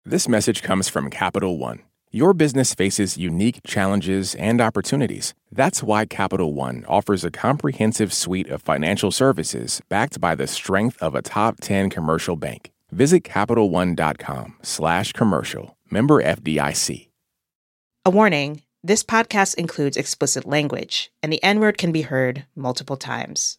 This message comes from Capital One. Your business faces unique challenges and opportunities. That's why Capital One offers a comprehensive suite of financial services backed by the strength of a top 10 commercial bank. Visit CapitalOne.com/commercial. Member FDIC. A warning, this podcast includes explicit language, and the N-word can be heard multiple times.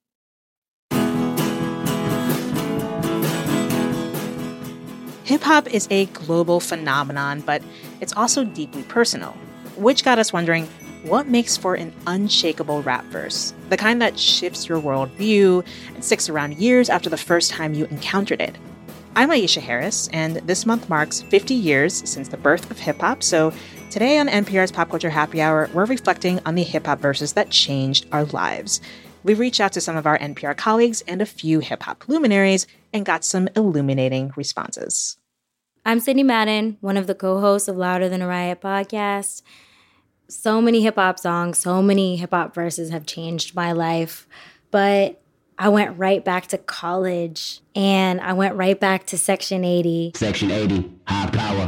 Hip-hop is a global phenomenon, but it's also deeply personal, which got us wondering, what makes for an unshakable rap verse? The kind that shifts your worldview and sticks around years after the first time you encountered it. I'm Aisha Harris, and this month marks 50 years since the birth of hip-hop, so today on NPR's Pop Culture Happy Hour, we're reflecting on the hip-hop verses that changed our lives. We reached out to some of our NPR colleagues and a few hip-hop luminaries and got some illuminating responses. I'm Sydney Madden, one of the co-hosts of Louder Than a Riot podcast. So many hip-hop songs, so many hip-hop verses have changed my life, but I went right back to college, and I went right back to Section 80. Section 80, high power.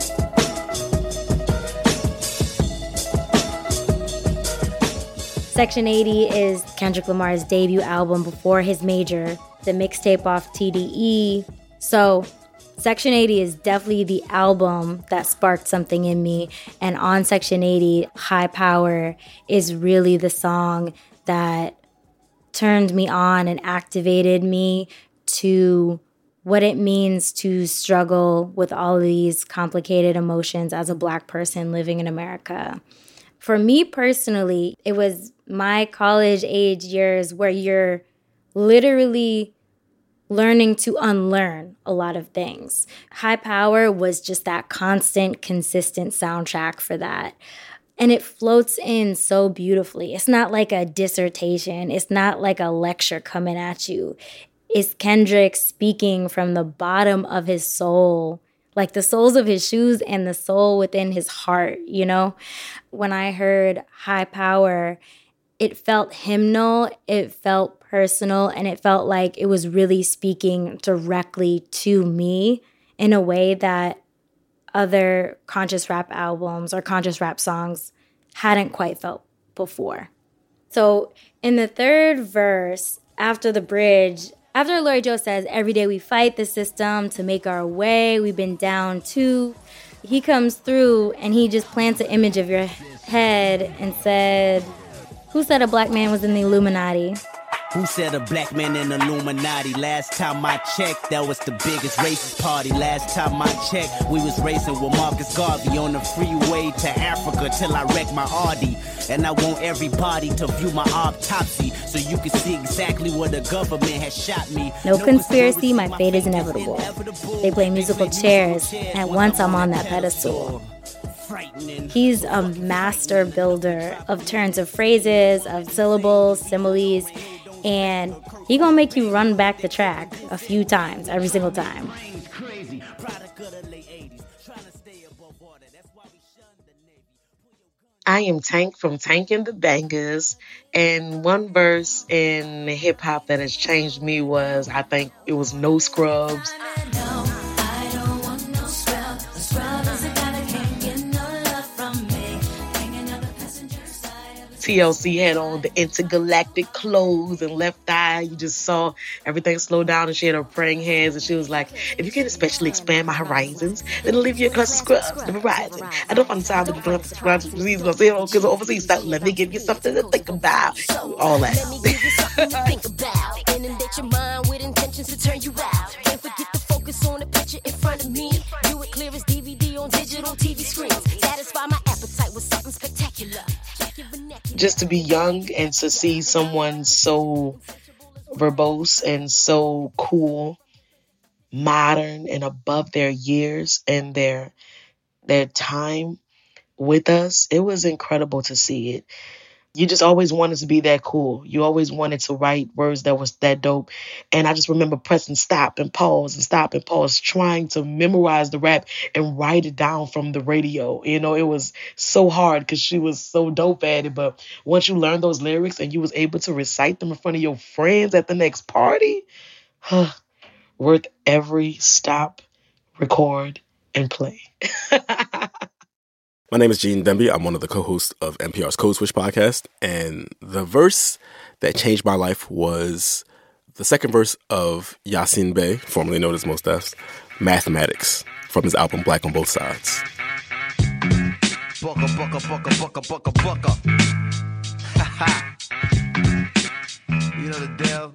Section 80 is Kendrick Lamar's debut album before his major, the mixtape off TDE. So Section 80 is definitely the album that sparked something in me. And on Section 80, High Power is really the song that turned me on and activated me to what it means to struggle with all of these complicated emotions as a Black person living in America. For me personally, it was my college age years where you're literally learning to unlearn a lot of things. High Power was just that constant, consistent soundtrack for that. And it floats in so beautifully. It's not like a dissertation. It's not like a lecture coming at you. It's Kendrick speaking from the bottom of his soul, like the soles of his shoes and the soul within his heart, you know? When I heard High Power, it felt hymnal, it felt personal, and it felt like it was really speaking directly to me in a way that other conscious rap albums or conscious rap songs hadn't quite felt before. So in the third verse, after the bridge, after Lori Jo says, "Every day we fight the system to make our way, we've been down too," he comes through and he just plants an image of your head and said, "Who said a Black man was in the Illuminati?" Who said a Black man in Illuminati? Last time I checked, that was the biggest racist party. Last time I checked, we was racing with Marcus Garvey on the freeway to Africa till I wrecked my Audi. And I want everybody to view my autopsy so you can see exactly where the government has shot me. No conspiracy, my fate is inevitable. They play musical chairs, and once I'm on that pedestal. He's a master builder of turns of phrases, of syllables, similes, and he gonna make you run back the track a few times, every single time. I am Tank from Tank and the Bangers, and one verse in hip-hop that has changed me was, I think it was No Scrubs. TLC had on the intergalactic clothes and left eye. You just saw everything slow down, and she had her praying hands, and she was like, "If you can especially expand my horizons, then leave your cluster scrubs, the horizon. I don't find time to be going to scrubs, because overseas stuff. Let me give you something to think about." All that. Let me give you something to think about. Inundate your mind with intentions to turn you out. Can't forget to focus on the picture in front of me. View it clear as DVD on digital TV screens. Satisfy my appetite with something spectacular. Just to be young and to see someone so verbose and so cool, modern and above their years and their time with us, it was incredible to see it. You just always wanted to be that cool. You always wanted to write words that was that dope. And I just remember pressing stop and pause, trying to memorize the rap and write it down from the radio. You know, it was so hard because she was so dope at it. But once you learned those lyrics and you was able to recite them in front of your friends at the next party, worth every stop, record, and play. My name is Gene Demby. I'm one of the co-hosts of NPR's Code Switch podcast. And the verse that changed my life was the second verse of Yasin Bey, formerly known as Mos Def's Mathematics, from his album Black on Both Sides. Bucka, bucka, bucka, bucka, bucka, bucka. You know the deal.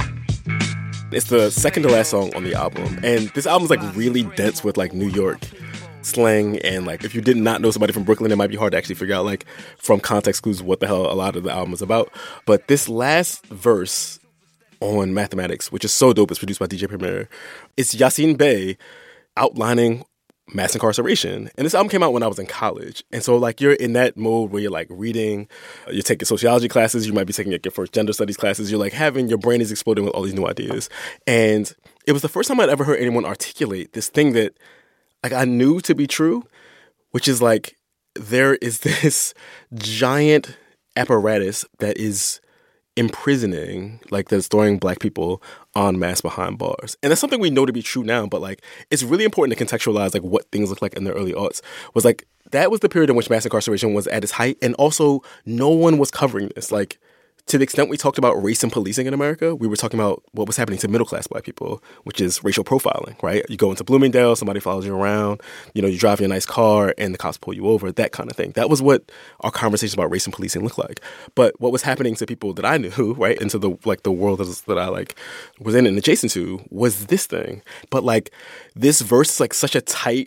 It's the second to last song on the album. And this album's like really dense with like New York slang, and like if you did not know somebody from Brooklyn, it might be hard to actually figure out like from context clues what the hell a lot of the album is about. But this last verse on Mathematics, which is so dope, it's produced by DJ Premier, it's Yasin Bey outlining mass incarceration. And this album came out when I was in college. And so like you're in that mode where you're like reading, you're taking sociology classes, you might be taking like your first gender studies classes, you're like having, your brain is exploding with all these new ideas. And it was the first time I'd ever heard anyone articulate this thing that like I knew to be true, which is like there is this giant apparatus that is imprisoning, like that's throwing Black people en masse behind bars. And that's something we know to be true now, but like it's really important to contextualize like what things look like in the early aughts. Was like that was the period in which mass incarceration was at its height, and also no one was covering this. Like to the extent we talked about race and policing in America, we were talking about what was happening to middle-class Black people, which is racial profiling, right? You go into Bloomingdale, somebody follows you around, you know, you drive in a nice car and the cops pull you over, that kind of thing. That was what our conversations about race and policing looked like. But what was happening to people that I knew, right, into the like the world that I like was in and adjacent to was this thing. But like this verse is like such a tight,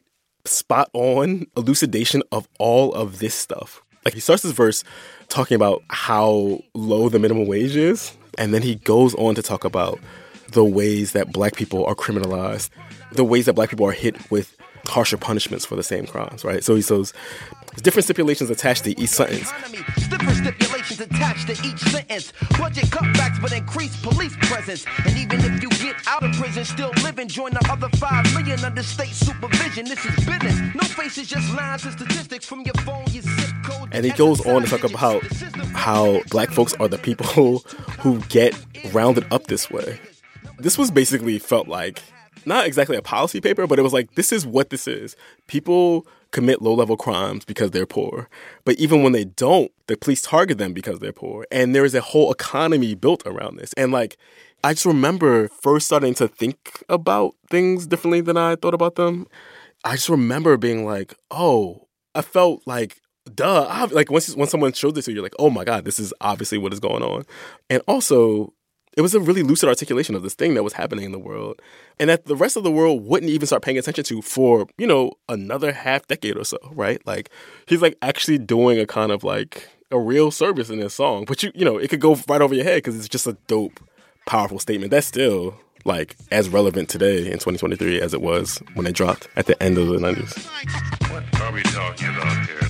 spot-on elucidation of all of this stuff. Like he starts his verse talking about how low the minimum wage is, and then he goes on to talk about the ways that Black people are criminalized, the ways that Black people are hit with harsher punishments for the same crimes, right? So he says, there's different stipulations attached to each sentence. Different stipulations attached to each sentence. Budget cutbacks, but increased police presence. And even if you get out of prison, still living, join the other 5 million under state supervision. This is business. No faces, just lines and statistics from your phone, your zip code. And he goes on to talk about how Black folks are the people who get rounded up this way. This was basically felt like not exactly a policy paper, but it was like, this is what this is. People commit low-level crimes because they're poor. But even when they don't, the police target them because they're poor. And there is a whole economy built around this. And like, I just remember first starting to think about things differently than I thought about them. I just remember being like, oh, I felt like, duh. Like when someone showed this to you, you're like, oh my God, this is obviously what is going on. And also, it was a really lucid articulation of this thing that was happening in the world and that the rest of the world wouldn't even start paying attention to for, you know, another half decade or so, right? Like, he's like actually doing a kind of like a real service in this song. But, you know, it could go right over your head because it's just a dope, powerful statement that's still like as relevant today in 2023 as it was when it dropped at the end of the 90s. What are we talking about here?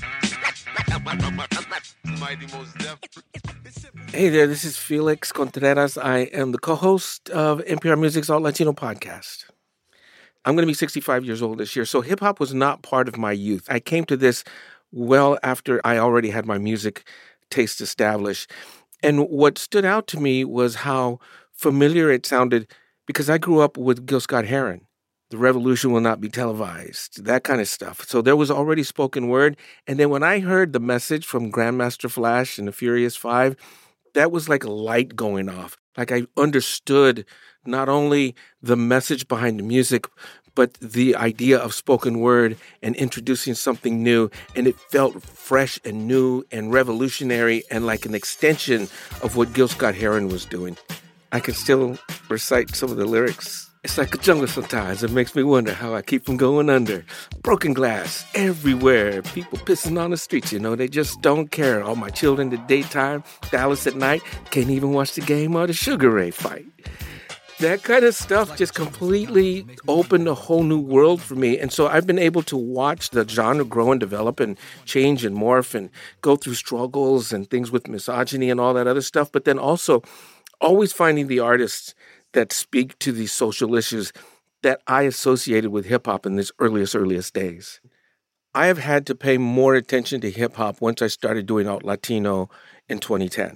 Hey there, this is Felix Contreras. I am the co-host of NPR Music's Alt Latino podcast. I'm going to be 65 years old this year, so hip-hop was not part of my youth. I came to this well after I already had my music taste established. And what stood out to me was how familiar it sounded because I grew up with Gil Scott-Heron. The revolution will not be televised, that kind of stuff. So there was already spoken word. And then when I heard the message from Grandmaster Flash and the Furious Five, that was like a light going off. Like I understood not only the message behind the music, but the idea of spoken word and introducing something new. And it felt fresh and new and revolutionary and like an extension of what Gil Scott-Heron was doing. I can still recite some of the lyrics. It's like a jungle sometimes. It makes me wonder how I keep from going under. Broken glass everywhere. People pissing on the streets, you know. They just don't care. All my children in the daytime, Dallas at night, can't even watch the game or the Sugar Ray fight. That kind of stuff just completely opened a whole new world for me. And so I've been able to watch the genre grow and develop and change and morph and go through struggles and things with misogyny and all that other stuff. But then also always finding the artists that speak to these social issues that I associated with hip-hop in its earliest days. I have had to pay more attention to hip-hop once I started doing Alt Latino in 2010.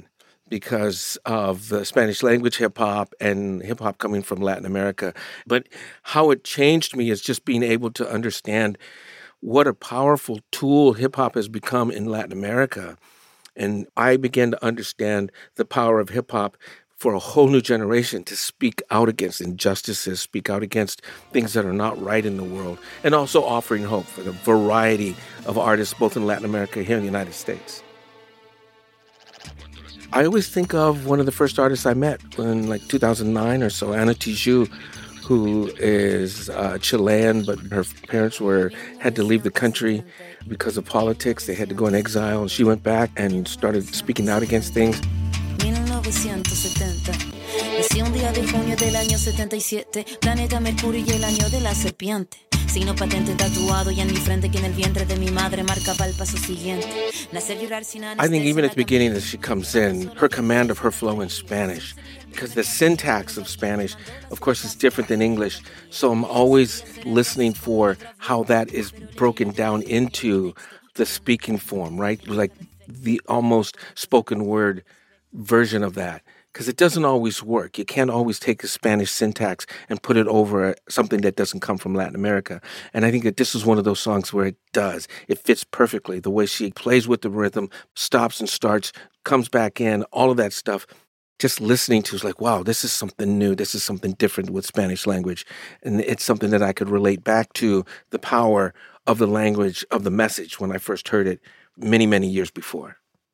because of the Spanish language hip hop and hip hop coming from Latin America. But how it changed me is just being able to understand what a powerful tool hip hop has become in Latin America. And I began to understand the power of hip hop for a whole new generation to speak out against injustices, speak out against things that are not right in the world, and also offering hope for the variety of artists both in Latin America and here in the United States. I always think of one of the first artists I met in like 2009 or so, Ana Tijoux, who is Chilean, but her parents had to leave the country because of politics. They had to go in exile, and she went back and started speaking out against things. 1970. Nací un día de junio del año 77. Planeta Mercurio y el año de la serpiente. Signo patente tatuado y en mi frente que en el vientre de mi madre marcaba el paso siguiente. Nacer llorar sin anestesia. I think even at the beginning as she comes in, her command of her flow in Spanish, because the syntax of Spanish, of course, is different than English. So I'm always listening for how that is broken down into the speaking form, right? Like the almost spoken word version of that, because it doesn't always work. You can't always take a Spanish syntax and put it over something that doesn't come from Latin America. And I think that this is one of those songs where it does. It fits perfectly. The way she plays with the rhythm, stops and starts, comes back in, all of that stuff. Just listening to is like, wow, this is something new. This is something different with Spanish language. And it's something that I could relate back to the power of the language, of the message when I first heard it many, many years before.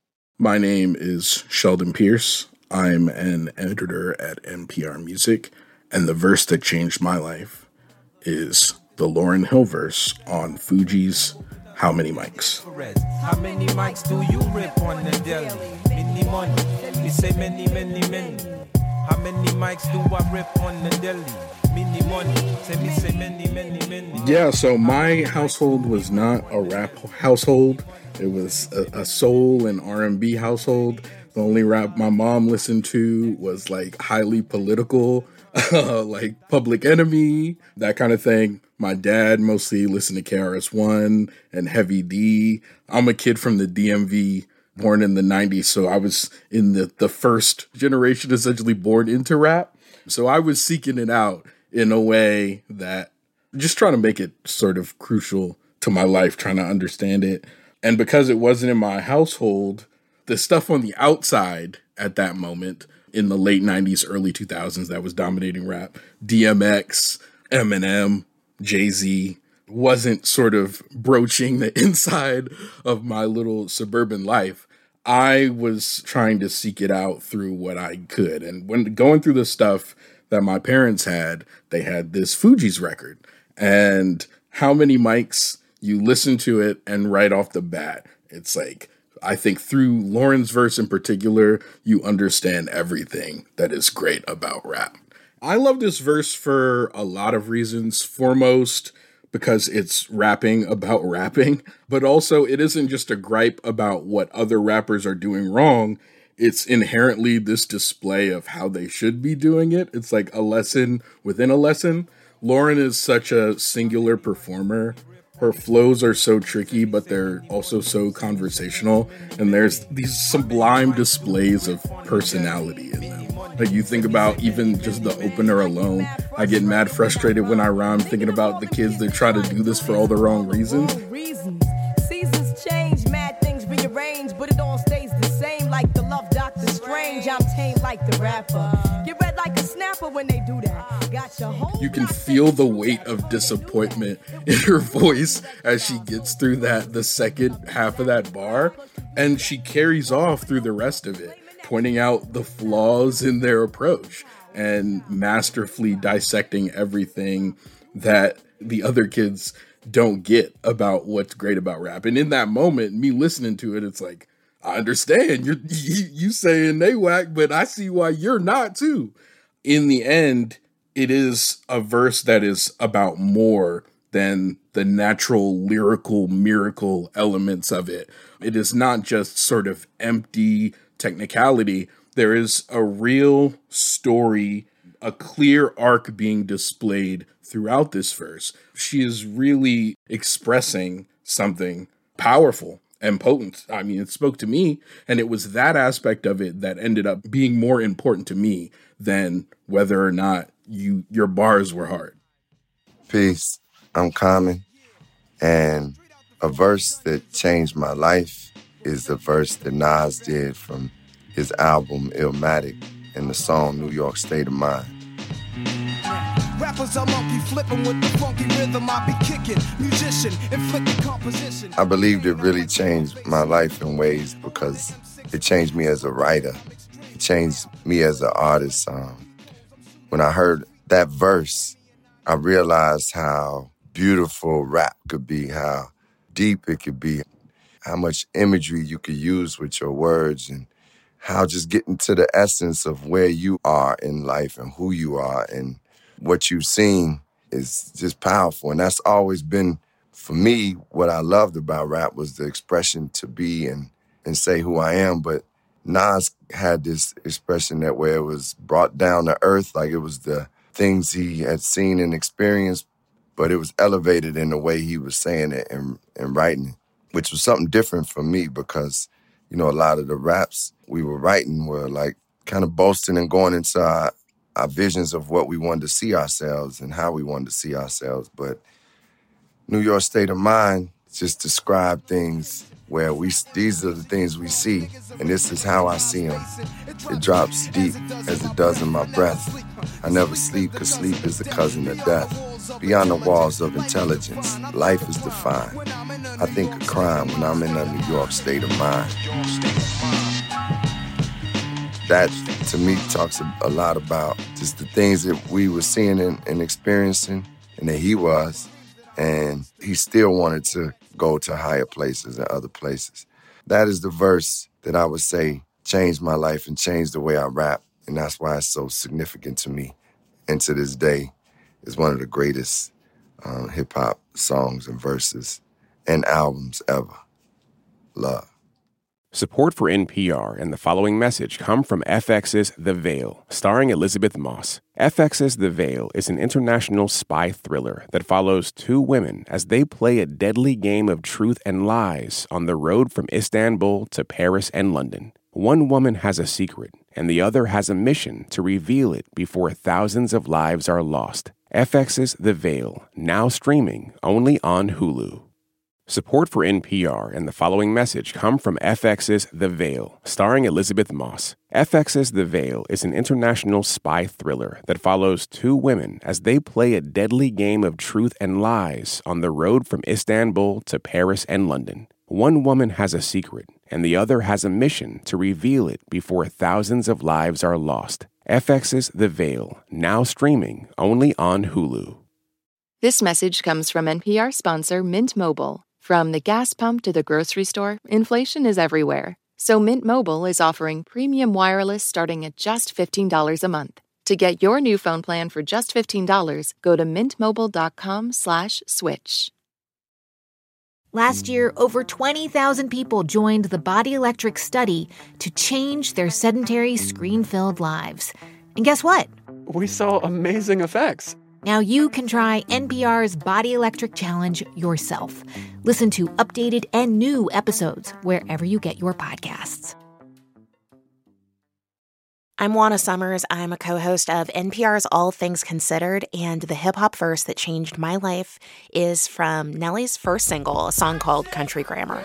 My name is Sheldon Pierce. I'm an editor at NPR Music, and the verse that changed my life is the Lauryn Hill verse on Fugees' How Many Mics. How many mics do you rip on the deli? Many money. We say many, many, many. How many mics do I rip on the deli? Many money. Say many, many, many. Yeah, so my household was not a rap household. It was a soul and R&B household. The only rap my mom listened to was like highly political, like Public Enemy, that kind of thing. My dad mostly listened to KRS-One and Heavy D. I'm a kid from the DMV, born in the 90s, so I was in the first generation essentially born into rap. So I was seeking it out in a way that just trying to make it sort of crucial to my life, trying to understand it. And because it wasn't in my household, the stuff on the outside at that moment in the late 90s, early 2000s that was dominating rap, DMX, Eminem, Jay-Z, wasn't sort of broaching the inside of my little suburban life. I was trying to seek it out through what I could. And when going through the stuff that my parents had, they had this Fugees record. And How Many Mics, you listen to it and right off the bat, it's like, I think through Lauryn's verse in particular, you understand everything that is great about rap. I love this verse for a lot of reasons. Foremost, because it's rapping about rapping, but also it isn't just a gripe about what other rappers are doing wrong. It's inherently this display of how they should be doing it. It's like a lesson within a lesson. Lauryn is such a singular performer. Her flows are so tricky, but they're also so conversational. And there's these sublime displays of personality in them. Like you think about even just the opener alone. I get mad frustrated when I rhyme thinking about the kids that try to do this for all the wrong reasons. Seasons change, mad things rearrange, but it all stays the same like the love Doctor Strange. I'm tame like the rapper. Get red like a snapper when they do that. You can feel the weight of disappointment in her voice as she gets through the second half of that bar, and she carries off through the rest of it, pointing out the flaws in their approach and masterfully dissecting everything that the other kids don't get about what's great about rap. And in that moment, me listening to it, it's like, I understand you saying they whack, but I see why you're not too. In the end, it is a verse that is about more than the natural lyrical miracle elements of it. It is not just sort of empty technicality. There is a real story, a clear arc being displayed throughout this verse. She is really expressing something powerful. and potent. I mean, it spoke to me, and it was that aspect of it that ended up being more important to me than whether or not your bars were hard. Peace. I'm Common, and a verse that changed my life is the verse that Nas did from his album Illmatic and the song New York State of Mind. Rappers are monkey flipping with the funky rhythm I be kicking. Musician, inflicting composition. I believed it really changed my life in ways because it changed me as a writer. It changed me as an artist. When I heard that verse, I realized how beautiful rap could be, how deep it could be, how much imagery you could use with your words, and how just getting to the essence of where you are in life and who you are and what you've seen is just powerful. And that's always been, for me, what I loved about rap was the expression to be and say who I am. But Nas had this expression that where it was brought down to earth, like it was the things he had seen and experienced, but it was elevated in the way he was saying it and writing it, which was something different for me because, you know, a lot of the raps we were writing were like kind of boasting and going into our visions of what we wanted to see ourselves and how we wanted to see ourselves. But New York State of Mind just described things where these are the things we see, and this is how I see them. It drops deep as it does in my breath. I never sleep because sleep is the cousin of death. Beyond the walls of intelligence, life is defined. I think of crime when I'm in a New York state of mind. That, to me, talks a lot about just the things that we were seeing and experiencing, and that he was, and he still wanted to go to higher places and other places. That is the verse that I would say changed my life and changed the way I rap, and that's why it's so significant to me. And to this day, it's one of the greatest hip-hop songs and verses and albums ever. Love. Support for NPR and the following message come from FX's The Veil, starring Elizabeth Moss. FX's The Veil is an international spy thriller that follows two women as they play a deadly game of truth and lies on the road from Istanbul to Paris and London. One woman has a secret, and the other has a mission to reveal it before thousands of lives are lost. FX's The Veil, now streaming only on Hulu. Support for NPR and the following message come from FX's The Veil, starring Elizabeth Moss. FX's The Veil is an international spy thriller that follows two women as they play a deadly game of truth and lies on the road from Istanbul to Paris and London. One woman has a secret, and the other has a mission to reveal it before thousands of lives are lost. FX's The Veil, now streaming only on Hulu. This message comes from NPR sponsor Mint Mobile. From the gas pump to the grocery store, inflation is everywhere. So Mint Mobile is offering premium wireless starting at just $15 a month. To get your new phone plan for just $15, go to mintmobile.com/switch. Last year, over 20,000 people joined the Body Electric study to change their sedentary, screen-filled lives. And guess what? We saw amazing effects. Now you can try NPR's Body Electric Challenge yourself. Listen to updated and new episodes wherever you get your podcasts. I'm Juana Summers. I'm a co-host of NPR's All Things Considered, and the hip-hop verse that changed my life is from Nelly's first single, a song called Country Grammar.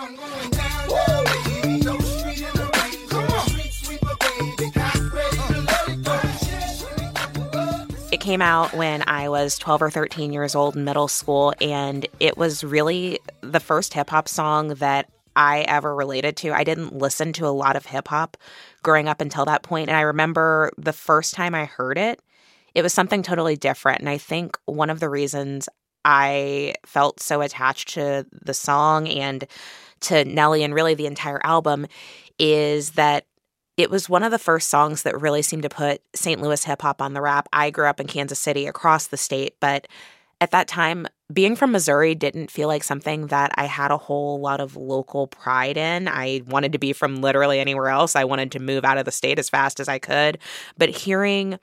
It came out when I was 12 or 13 years old in middle school, and it was really the first hip-hop song that I ever related to. I didn't listen to a lot of hip-hop growing up until that point, and I remember the first time I heard it, it was something totally different, and I think one of the reasons I felt so attached to the song and to Nelly and really the entire album is that it was one of the first songs that really seemed to put St. Louis hip-hop on the map. I grew up in Kansas City, across the state, but at that time, being from Missouri didn't feel like something that I had a whole lot of local pride in. I wanted to be from literally anywhere else. I wanted to move out of the state as fast as I could. But hearing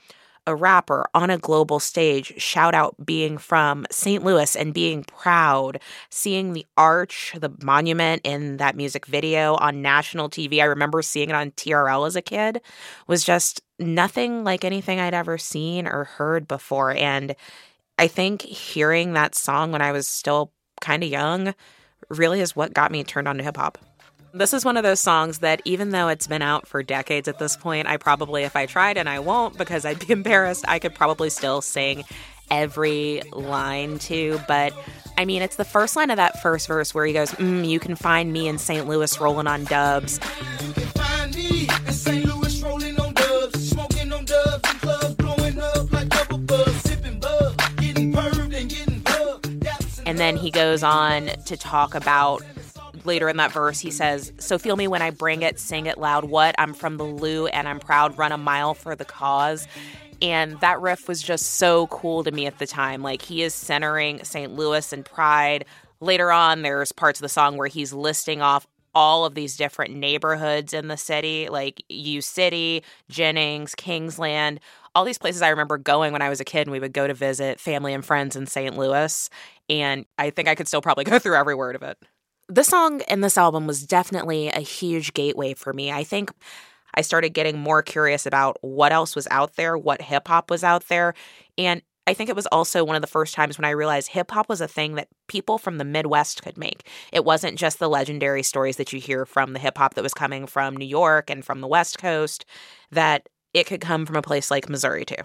a rapper on a global stage shout out being from St. Louis and being proud, seeing the arch, the monument in that music video on national TV, I remember seeing it on TRL as a kid, was just nothing like anything I'd ever seen or heard before. And I think hearing that song when I was still kind of young really is what got me turned on to hip hop. This is one of those songs that even though it's been out for decades at this point, I probably, if I tried, and I won't because I'd be embarrassed, I could probably still sing every line to. But I mean, it's the first line of that first verse where he goes, you can find me in St. Louis rolling on dubs. You can find me in St. Louis rolling on dubs, smoking on dubs in clubs, blowing up like double buzz, sipping bug, getting perved and getting bugged. And then he goes on to talk about, later in that verse, he says, so feel me when I bring it, sing it loud. What? I'm from the Lou and I'm proud, run a mile for the cause. And that riff was just so cool to me at the time. Like, he is centering St. Louis and pride. Later on, there's parts of the song where he's listing off all of these different neighborhoods in the city, like U City, Jennings, Kingsland, all these places I remember going when I was a kid, and we would go to visit family and friends in St. Louis. And I think I could still probably go through every word of it. This song and this album was definitely a huge gateway for me. I think I started getting more curious about what else was out there, what hip-hop was out there. And I think it was also one of the first times when I realized hip-hop was a thing that people from the Midwest could make. It wasn't just the legendary stories that you hear from the hip-hop that was coming from New York and from the West Coast, that it could come from a place like Missouri, too.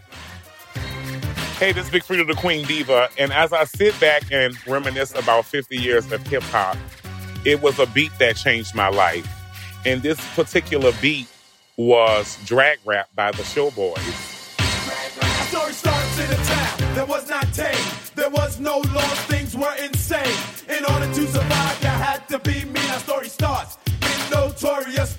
Hey, this is Big Freedia the Queen Diva, and as I sit back and reminisce about 50 years of hip-hop, it was a beat that changed my life. And this particular beat was Drag Rap by the Showboys. Our story starts in a town that was not tame. There was no laws, things were insane. In order to survive, you had to be me. Our story starts in Notorious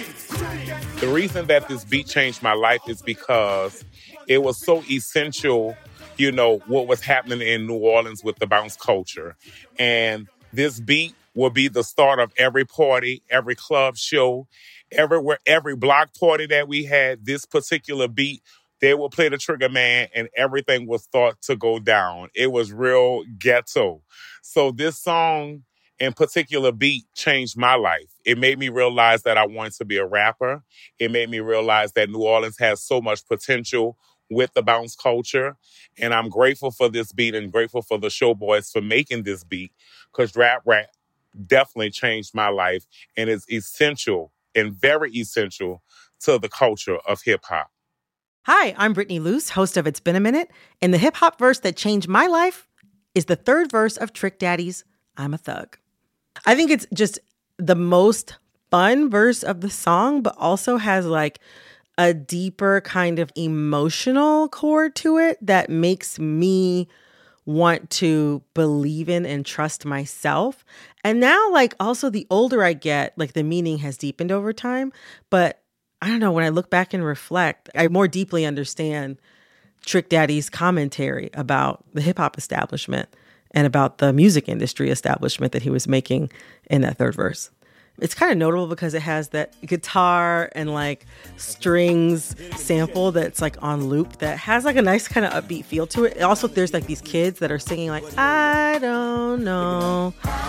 Queens. The reason that this beat changed my life is because it was so essential, you know, what was happening in New Orleans with the bounce culture. And this beat will be the start of every party, every club show, everywhere, every block party that we had. This particular beat, they will play the Trigger Man and everything will start to go down. It was real ghetto. So this song and particular beat changed my life. It made me realize that I wanted to be a rapper. It made me realize that New Orleans has so much potential with the bounce culture. And I'm grateful for this beat and grateful for the Showboys for making this beat, because Drag Rap definitely changed my life and is essential and very essential to the culture of hip-hop. Hi, I'm Brittany Luce, host of It's Been a Minute, and the hip-hop verse that changed my life is the third verse of Trick Daddy's I'm a Thug. I think it's just the most fun verse of the song, but also has like a deeper kind of emotional chord to it that makes me want to believe in and trust myself. And now, like, also the older I get, like, the meaning has deepened over time. But I don't know, when I look back and reflect, I more deeply understand Trick Daddy's commentary about the hip hop establishment and about the music industry establishment that he was making in that third verse. It's kind of notable because it has that guitar and like strings sample that's like on loop that has like a nice kind of upbeat feel to it. Also, there's like these kids that are singing like, I don't know.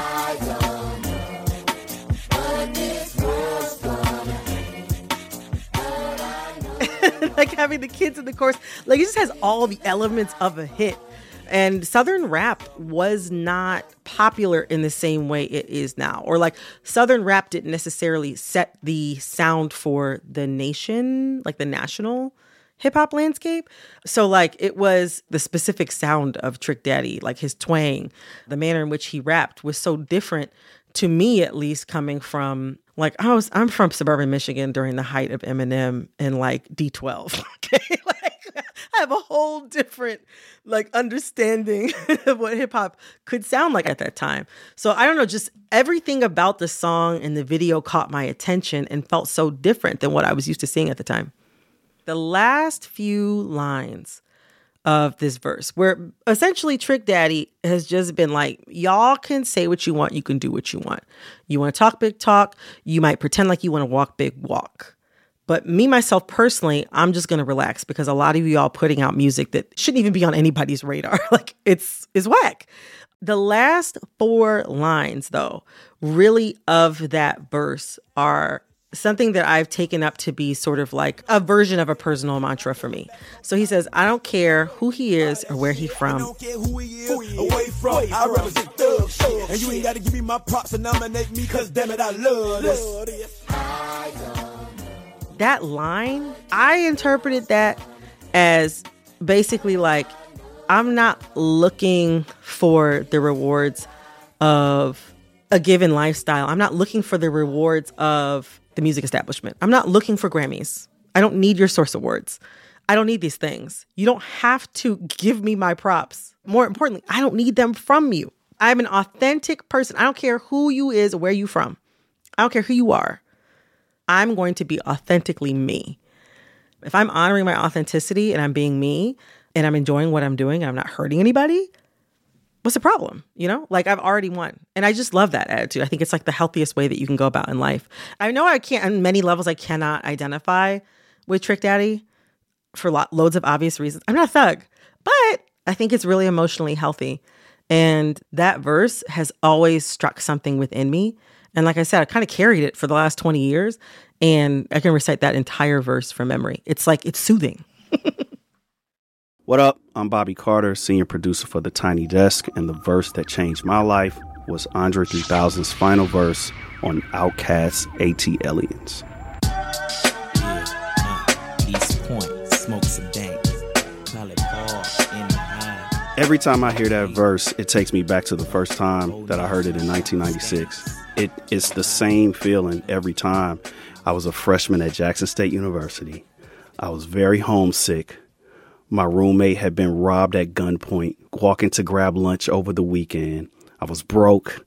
Like having the kids in the chorus, like it just has all the elements of a hit. And Southern rap was not popular in the same way it is now. Or like Southern rap didn't necessarily set the sound for the nation, like the national hip hop landscape. So like it was the specific sound of Trick Daddy, like his twang, the manner in which he rapped was so different to me, at least, coming from like I'm from suburban Michigan during the height of Eminem and like D12. Okay. I have a whole different like understanding of what hip hop could sound like at that time. So I don't know, just everything about the song and the video caught my attention and felt so different than what I was used to seeing at the time. The last few lines of this verse, where essentially Trick Daddy has just been like, y'all can say what you want, you can do what you want. You want to talk big talk, you might pretend like you want to walk big walk. But me, myself, personally, I'm just going to relax because a lot of y'all putting out music that shouldn't even be on anybody's radar. Like, it's whack. The last 4 lines, though, really of that verse are something that I've taken up to be sort of like a version of a personal mantra for me. So he says, I don't care who he is or where he's from. Away from, I represent thug shit. And you ain't gotta give me my props and nominate me, cause damn it, I love this. That line, I interpreted that as basically like, I'm not looking for the rewards of a given lifestyle. I'm not looking for the rewards of the music establishment. I'm not looking for Grammys. I don't need your Source Awards. I don't need these things. You don't have to give me my props. More importantly, I don't need them from you. I'm an authentic person. I don't care who you is or where you from. I don't care who you are. I'm going to be authentically me. If I'm honoring my authenticity and I'm being me and I'm enjoying what I'm doing and I'm not hurting anybody, what's the problem? You know, like I've already won. And I just love that attitude. I think it's like the healthiest way that you can go about in life. I know I can't, on many levels, I cannot identify with Trick Daddy for loads of obvious reasons. I'm not a thug, but I think it's really emotionally healthy. And that verse has always struck something within me. And like I said, I kind of carried it for the last 20 years and I can recite that entire verse from memory. It's like, it's soothing. What up? I'm Bobby Carter, senior producer for The Tiny Desk, and the verse that changed my life was Andre 3000's final verse on Outkast's AT Aliens. East Point, smoke some dank. Call it ball in the eye. Every time I hear that verse, it takes me back to the first time that I heard it in 1996. It's the same feeling every time. I was a freshman at Jackson State University. I was very homesick. My roommate had been robbed at gunpoint, walking to grab lunch over the weekend. I was broke.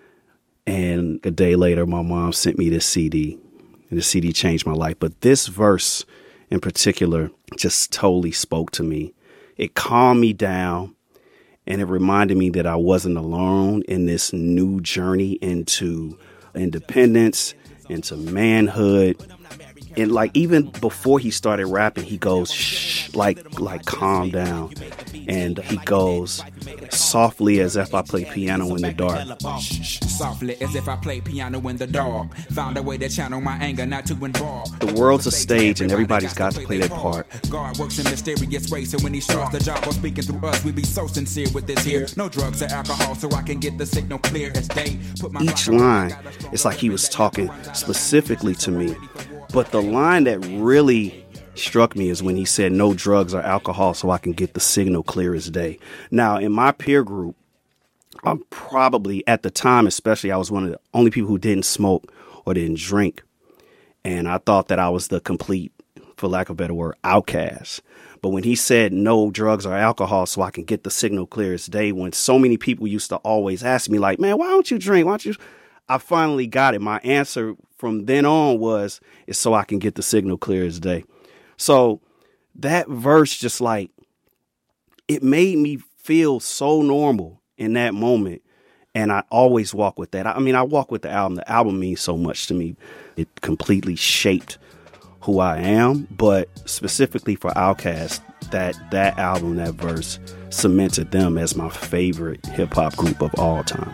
And a day later, my mom sent me this CD. And the CD changed my life. But this verse in particular just totally spoke to me. It calmed me down. And it reminded me that I wasn't alone in this new journey into independence, into manhood. And like even before he started rapping, he goes, shh, like calm down. And he goes, softly as if I play piano in the dark. Softly as if I play piano in the dark. Found a way to channel my anger not to involve. The world's a stage and everybody's got to play their part. God works in mysterious ways, so when he starts the job of speaking through us, we be so sincere with this here. No drugs or alcohol, so I can get the signal clear as day. Each line, it's like he was talking specifically to me. But the line that really struck me is when he said no drugs or alcohol so I can get the signal clear as day. Now, in my peer group, I'm probably, at the time especially, I was one of the only people who didn't smoke or didn't drink. And I thought that I was the complete, for lack of a better word, outcast. But when he said no drugs or alcohol so I can get the signal clear as day, when so many people used to always ask me like, man, why don't you drink? Why don't you? I finally got it. My answer from then on was, it's so I can get the signal clear as day. So that verse just like, it made me feel so normal in that moment. And I always walk with that. I mean, I walk with the album. The album means so much to me. It completely shaped who I am. But specifically for Outkast, that album, that verse cemented them as my favorite hip hop group of all time.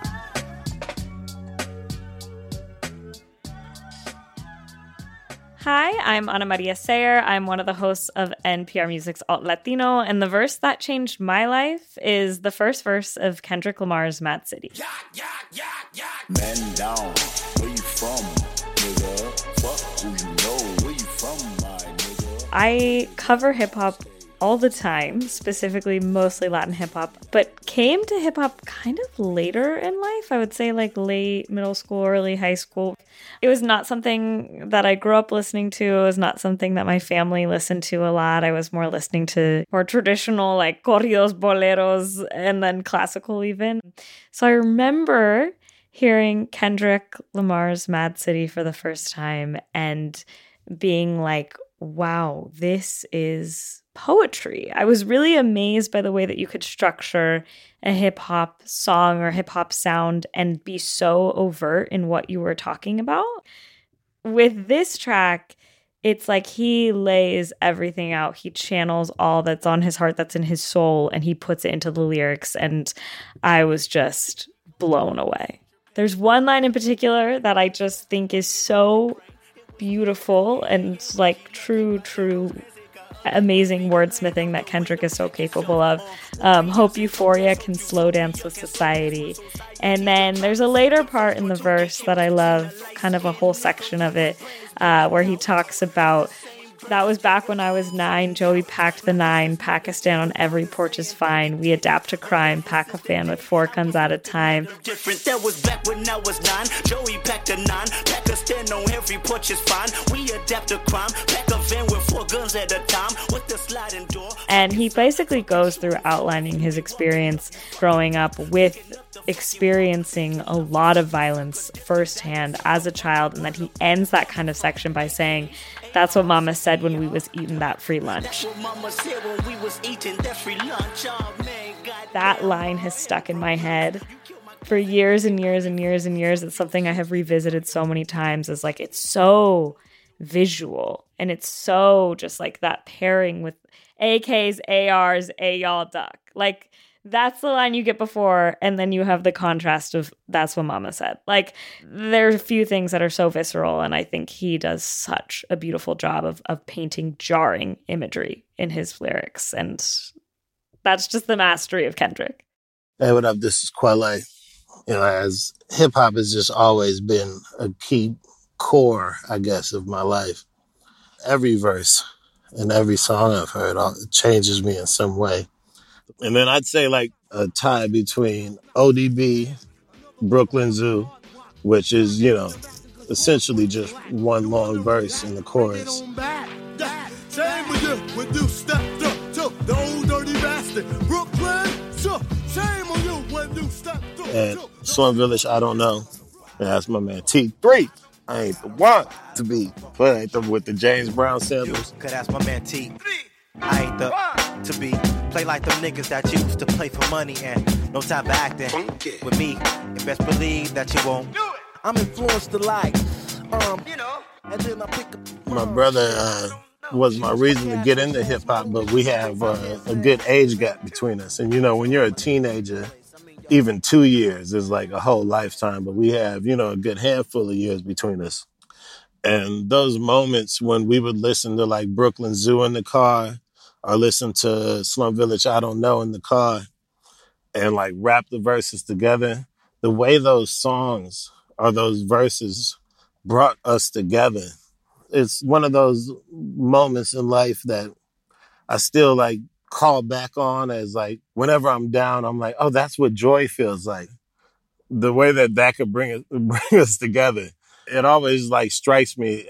Hi, I'm Ana Maria Sayer. I'm one of the hosts of NPR Music's Alt Latino, and the verse that changed my life is the first verse of Kendrick Lamar's Mad City. Men down, where you from, nigga? Fuck who you know, where you from, my nigga? I cover hip-hop all the time, specifically mostly Latin hip-hop, but came to hip-hop kind of later in life. I would say like late middle school, early high school. It was not something that I grew up listening to. It was not something that my family listened to a lot. I was more listening to more traditional like corridos, boleros, and then classical even. So I remember hearing Kendrick Lamar's Mad City for the first time and being like, wow, this is poetry. I was really amazed by the way that you could structure a hip hop song or hip hop sound and be so overt in what you were talking about. With this track, It's like he lays everything out. He channels all that's on his heart, that's in his soul, and he puts it into the lyrics. And I was just blown away. There's one line in particular that I just think is so beautiful and like true amazing wordsmithing that Kendrick is so capable of. Hope euphoria can slow dance with society. And then there's a later part in the verse that I love, kind of a whole section of it, where he talks about, that was back when I was 9, Joey packed the 9, Pakistan on every porch is fine, we adapt to crime, pack a fan with 4 guns at a time. Different, that was back when I was 9, Joey packed a 9, Pakistan on every porch is fine, we adapt to crime, pack a van with 4 guns at a time, with the sliding door. And he basically goes through outlining his experience growing up with experiencing a lot of violence firsthand as a child, and that he ends that kind of section by saying, that's what mama said when we was eating that free lunch. That line has stuck in my head for years and years and years and years. It's something I have revisited so many times. Is like, it's so visual, and it's so just like that pairing with AKs, ARs, y'all duck. Like, that's the line you get before, and then you have the contrast of that's what mama said. Like, there's a few things that are so visceral, and I think he does such a beautiful job of painting jarring imagery in his lyrics, and that's just the mastery of Kendrick. Hey, what up? This is Quelle. You know, as hip-hop has just always been a key core, I guess, of my life. Every verse and every song I've heard it changes me in some way. And then I'd say like a tie between ODB, Brooklyn Zoo, which is, you know, essentially just one long verse in the chorus. Same with you when you stepped up to the old dirty bastard. Brooklyn, same with you when you stepped up. And Slum Village, I don't know. Yeah, that's my man T3. I ain't the one to be, but I ain't the with the James Brown samples. Cause that's my man T. I ain't the to be. Play like them niggas that used to play for money and no time for acting. With me, you best believe that you won't. I'm influenced alike. And then I pick up. My brother was my reason to get into hip hop, but we have a good age gap between us. And you know, when you're a teenager, even 2 years is like a whole lifetime. But we have, you know, a good handful of years between us. And those moments when we would listen to like Brooklyn Zoo in the car, or listen to Slum Village, I Don't Know in the car, and like rap the verses together. The way those songs or those verses brought us together. It's one of those moments in life that I still like call back on as like, whenever I'm down, I'm like, oh, that's what joy feels like. The way that could bring us together. It always like strikes me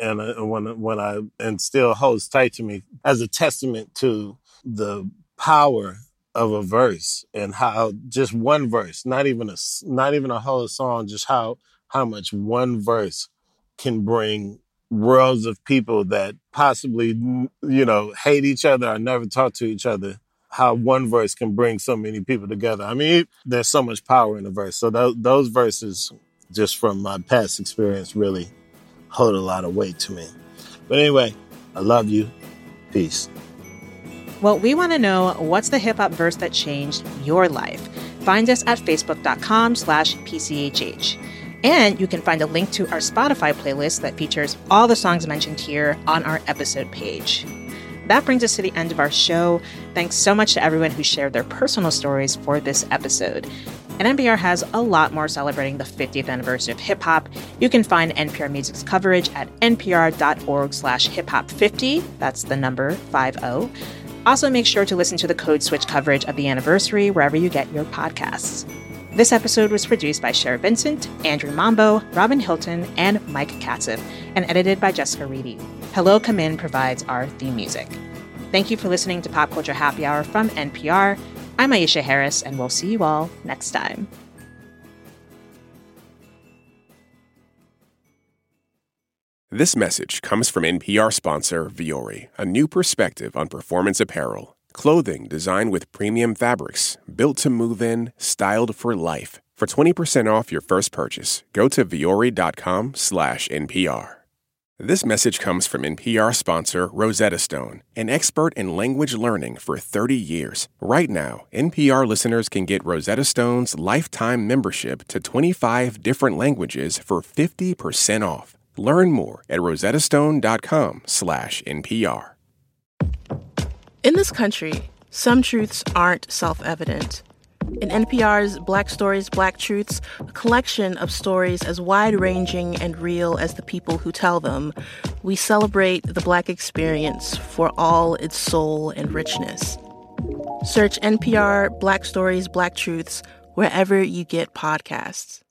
and still holds tight to me as a testament to the power of a verse and how just one verse, not even a whole song, just how much one verse can bring worlds of people that possibly, you know, hate each other or never talk to each other. How one verse can bring so many people together. I mean, there's so much power in a verse. So those verses, just from my past experience, really hold a lot of weight to me. But anyway, I love you. Peace. Well, we want to know, what's the hip-hop verse that changed your life? Find us at facebook.com/PCHH. And you can find a link to our Spotify playlist that features all the songs mentioned here on our episode page. That brings us to the end of our show. Thanks so much to everyone who shared their personal stories for this episode. And NPR has a lot more celebrating the 50th anniversary of hip-hop. You can find NPR Music's coverage at npr.org/hiphop50. That's the number 50. Also, make sure to listen to the Code Switch coverage of the anniversary wherever you get your podcasts. This episode was produced by Cher Vincent, Andrew Mambo, Robin Hilton, and Mike Katzif, and edited by Jessica Reedy. Hello Come In provides our theme music. Thank you for listening to Pop Culture Happy Hour from NPR. I'm Aisha Harris, and we'll see you all next time. This message comes from NPR sponsor Vuori, a new perspective on performance apparel. Clothing designed with premium fabrics, built to move in, styled for life. For 20% off your first purchase, go to vuori.com/NPR. This message comes from NPR sponsor Rosetta Stone, an expert in language learning for 30 years. Right now, NPR listeners can get Rosetta Stone's lifetime membership to 25 different languages for 50% off. Learn more at rosettastone.com/NPR. In this country, some truths aren't self-evident. In NPR's Black Stories, Black Truths, a collection of stories as wide-ranging and real as the people who tell them, we celebrate the Black experience for all its soul and richness. Search NPR Black Stories, Black Truths wherever you get podcasts.